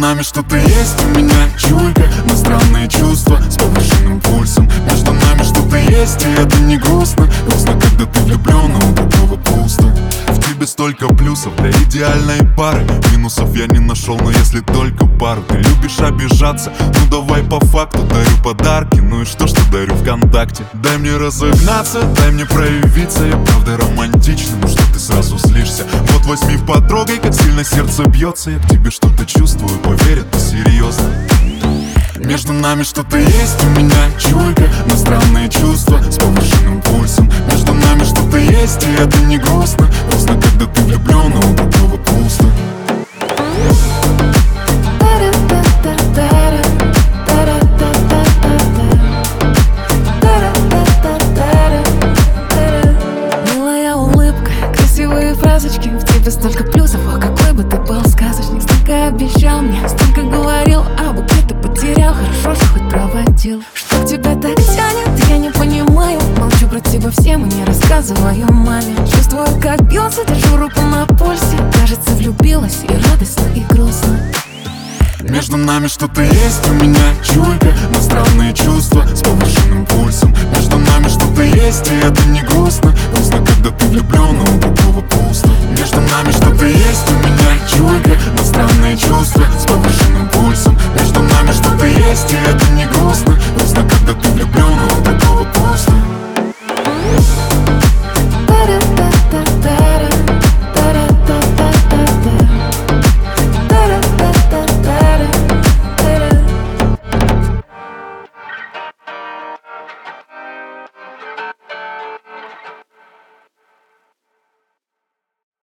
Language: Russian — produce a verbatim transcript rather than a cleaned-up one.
нами что-то есть, у меня чуйка на странные чувства с повышенным пульсом. Между нами что-то есть, и это не грустно. Грустно, когда ты влюблен, а у другого пусто. В тебе столько плюсов для идеальной пары. Минусов я не нашел, но если только пару. Ты любишь обижаться, ну давай по факту. Дарю подарки, ну и что, что дарю ВКонтакте. Дай мне разогнаться, дай мне проявиться. Я правда романтичный, ну что ты сразу злишься? Вот возьми, потрогай, как сильно сердце бьется. Я к тебе что-то чувствую, поверь, это серьезно. Между нами что-то есть, у меня чуйка на странные чувства с повышенным пульсом. Между нами что-то есть, и это не грустно. Грустно, когда ты влюблен, а у другого пусто. Милая улыбка, красивые фразочки. В тебе столько плюсов, о, какой бы ты был сказочник. Столько обещал мне, столько говорил, а букеты потерял. Хорошо, что хоть проводил. Что к тебе так тянет, я не понимаю. Молчу про тебя всем и не рассказываю маме. Чувствую, как бьется, держу руку на пульсе. Кажется, влюбилась и радостно, и грустно. Между нами что-то есть, у меня чуйка на странные чувства с повышенным пульсом. Между нами что-то есть, и это не грустно. Грустно, когда ты влюблен, а у другого пусто. Между нами что-то есть, у меня чуйка на странные чувства с повышенным пульсом. Между нами что-то есть, и это не грустно. Грустно,